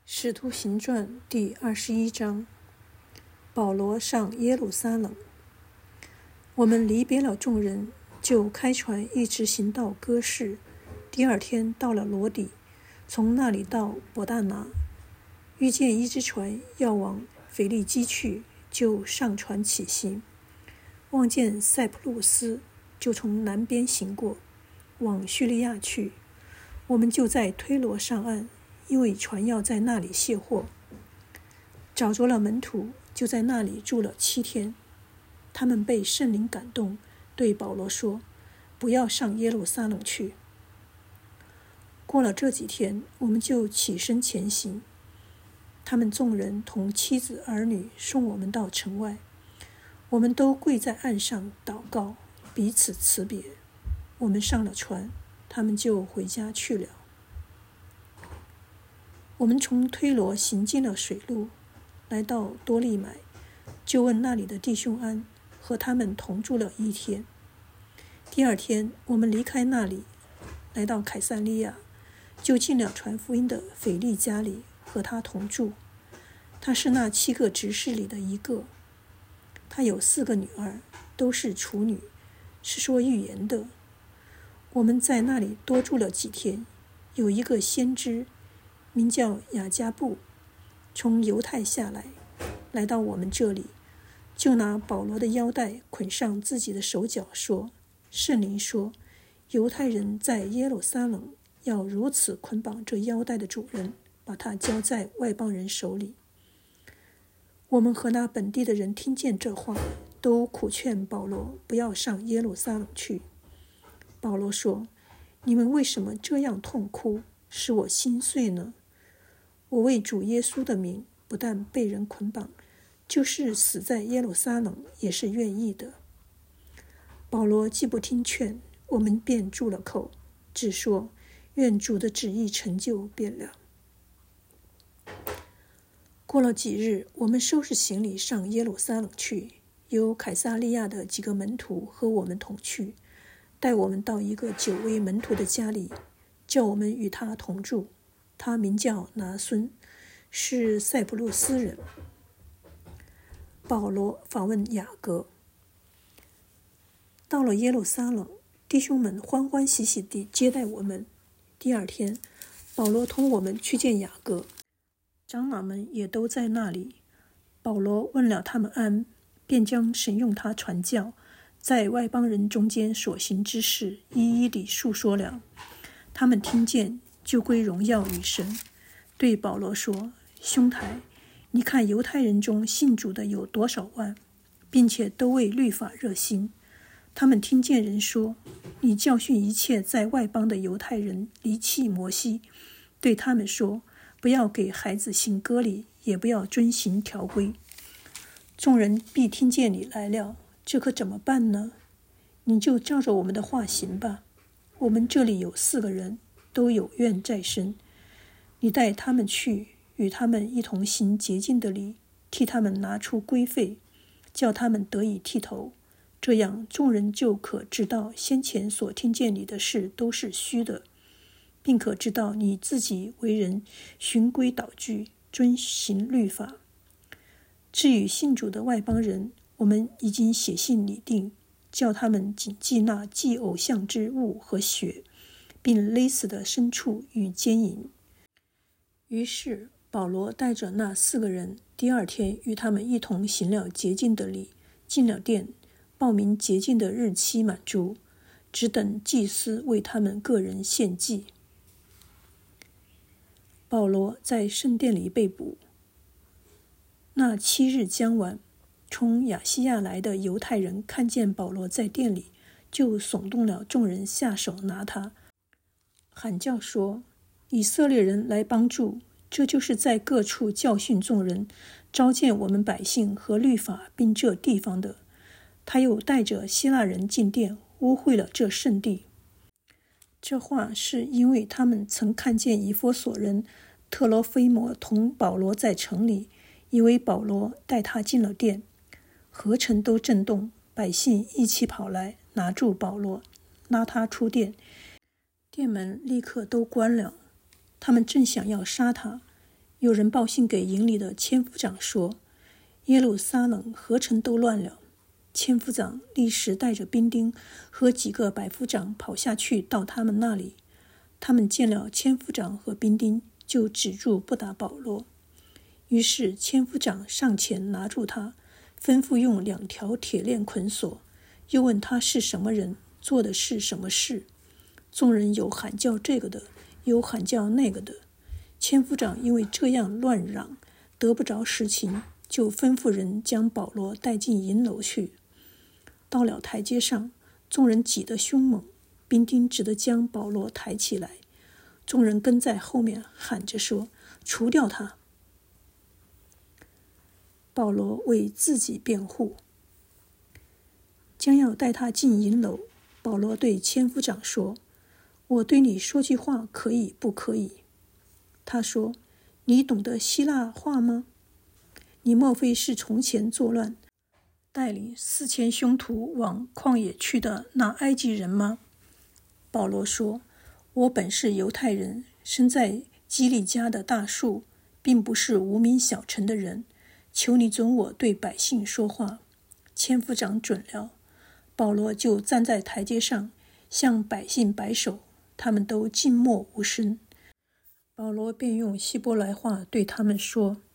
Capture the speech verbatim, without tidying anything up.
使徒行传第二十一章，保罗上耶路撒冷。我们离别了众人，就开船一直行到哥士。第二天到了罗底，从那里到伯大拿，遇见一只船要往腓利基去，就上船起行。望见塞浦路斯，就从南边行过，往叙利亚去。我们就在推罗上岸，因为船要在那里卸货。找着了门徒，就在那里住了七天。他们被圣灵感动，对保罗说：“不要上耶路撒冷去。”过了这几天，我们就起身前行。他们众人同妻子儿女送我们到城外，我们都跪在岸上祷告，彼此辞别。我们上了船，他们就回家去了。我们从推罗行进了水路，来到多利买，就问那里的弟兄安，和他们同住了一天。第二天，我们离开那里，来到凯撒利亚，就进了传福音的腓利家里，和他同住。他是那七个执事里的一个。他有四个女儿，都是处女，是说预言的。我们在那里多住了几天。有一个先知名叫雅加布，从犹太下来，来到我们这里，就拿保罗的腰带捆上自己的手脚，说：“圣灵说，犹太人在耶路撒冷要如此捆绑这腰带的主人，把他交在外邦人手里。”我们和那本地的人听见这话，都苦劝保罗不要上耶路撒冷去。保罗说：“你们为什么这样痛哭，使我心碎呢？我为主耶稣的名，不但被人捆绑，就是死在耶路撒冷也是愿意的。”保罗既不听劝，我们便住了口，只说：“愿主的旨意成就便了。”过了几日，我们收拾行李上耶路撒冷去，有凯撒利亚的几个门徒和我们同去，带我们到一个久违门徒的家里，叫我们与他同住。他名叫拿孙，是塞浦路斯人。保罗访问雅各。到了耶路撒冷，弟兄们欢欢喜喜地接待我们。第二天，保罗同我们去见雅各，长老们也都在那里。保罗问了他们安，便将神用他传教，在外邦人中间所行之事一一地述说了。他们听见，就归荣耀与神，对保罗说：“兄台，你看犹太人中信主的有多少万，并且都为律法热心。他们听见人说，你教训一切在外邦的犹太人离弃摩西，对他们说，不要给孩子行割礼，也不要遵行条规。众人必听见你来了，这可怎么办呢？你就照着我们的话行吧。我们这里有四个人，都有愿在身，你带他们去，与他们一同行洁净的礼，替他们拿出规费，叫他们得以剃头。这样众人就可知道先前所听见你的事都是虚的，并可知道你自己为人循规蹈矩，遵行律法。至于信主的外邦人，我们已经写信拟定，叫他们谨记那祭偶像之物和血，并勒死的牲畜与奸淫。于是保罗带着那四个人，第二天与他们一同行了洁净的礼，进了殿，报名洁净的日期满足，只等祭司为他们个人献祭。保罗在圣殿里被捕。那七日将晚，从亚西亚来的犹太人看见保罗在殿里，就耸动了众人下手拿他，喊叫说：“以色列人来帮助！”这就是在各处教训众人，召见我们百姓和律法并这地方的。他又带着希腊人进殿，污秽了这圣地。这话是因为他们曾看见以弗所人特罗菲摩同保罗在城里，以为保罗带他进了殿，合城都震动，百姓一起跑来，拿住保罗，拉他出殿，殿门立刻都关了。他们正想要杀他， 有人报信给营里的千夫长说，耶路撒冷何城都乱了。千夫长立时带着兵丁和几个百夫长跑下去到他们那里。他们见了千夫长和兵丁，就止住不打保罗。于是千夫长上前拿住他，吩咐用两条铁链捆锁，又问他是什么人，做的是什么事。众人有喊叫这个的，有喊叫那个的。千夫长因为这样乱嚷，得不着实情，就吩咐人将保罗带进营楼去。到了台阶上，众人挤得凶猛，兵丁只得将保罗抬起来。众人跟在后面喊着说，除掉他。保罗为自己辩护，将要带他进营楼。保罗对千夫长说，我对你说句话可以不可以？他说，你懂得希腊话吗？你莫非是从前作乱，带领四千凶徒往旷野去的那埃及人吗？保罗说，我本是犹太人，生在基利家的大树，并不是无名小城的人，求你准我对百姓说话。千夫长准了，保罗就站在台阶上，向百姓摆手，他们都静默无声。保罗便用希伯来话对他们说，